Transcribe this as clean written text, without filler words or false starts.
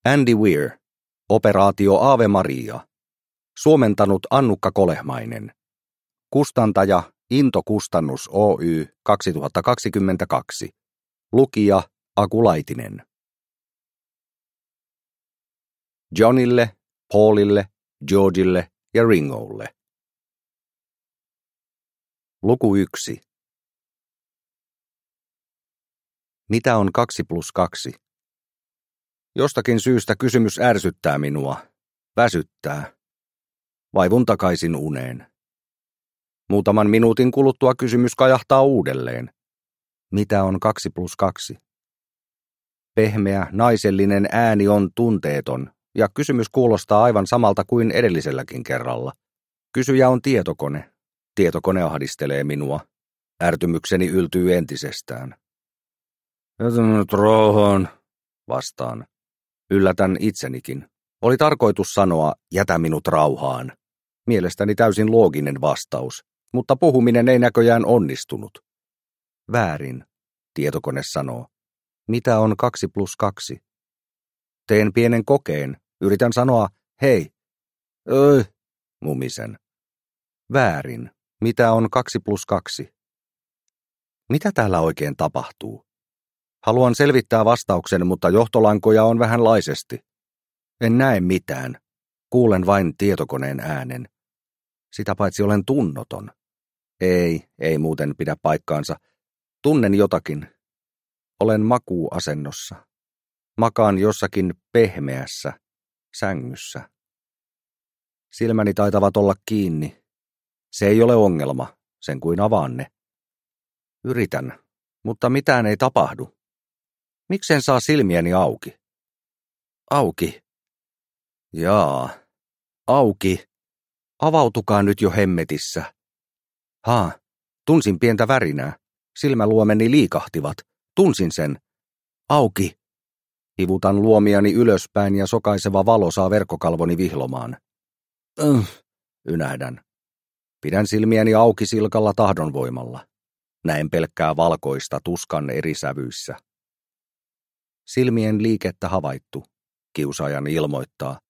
Andy Weir, Operaatio Ave Maria. Suomentanut Annukka Kolehmainen. Kustantaja Into Kustannus Oy 2022. Lukija Aku Laitinen. Johnille, Paulille, Georgille ja Ringolle. Luku 1. Mitä on 2 + 2? Jostakin syystä kysymys ärsyttää minua, väsyttää. Vaivun takaisin uneen. Muutaman minuutin kuluttua kysymys kajahtaa uudelleen. Mitä on 2 + 2? Pehmeä, naisellinen ääni on tunteeton, ja kysymys kuulostaa aivan samalta kuin edelliselläkin kerralla. Kysyjä on tietokone. Tietokone ahdistelee minua. Ärtymykseni yltyy entisestään. Jätä minut rauhaan, vastaan. Yllätän itsenikin. Oli tarkoitus sanoa, jätä minut rauhaan. Mielestäni täysin looginen vastaus, mutta puhuminen ei näköjään onnistunut. Väärin, tietokone sanoo. Mitä on 2 + 2? Teen pienen kokeen. Yritän sanoa, hei. Mumisen. Väärin. Mitä on 2 + 2? Mitä täällä oikein tapahtuu? Haluan selvittää vastauksen, mutta johtolankoja on vähänlaisesti. En näe mitään. Kuulen vain tietokoneen äänen. Sitä paitsi olen tunnoton. Ei muuten pidä paikkaansa. Tunnen jotakin. Olen makuuasennossa. Makaan jossakin pehmeässä sängyssä. Silmäni taitavat olla kiinni. Se ei ole ongelma, sen kuin avaan ne. Yritän, mutta mitään ei tapahdu. Miksen saa silmiäni auki? Auki. Jaa. Auki. Avautukaa nyt jo hemmetissä. Tunsin pientä värinää. Silmäluomeni liikahtivat. Tunsin sen. Auki. Hivutan luomiani ylöspäin ja sokaiseva valo saa verkkokalvoni vihlomaan. Ynähdän. Pidän silmiäni auki silkalla tahdonvoimalla. Näen pelkkää valkoista tuskan eri sävyissä. Silmien liikettä havaittu. Kiusaajan ilmoittaa.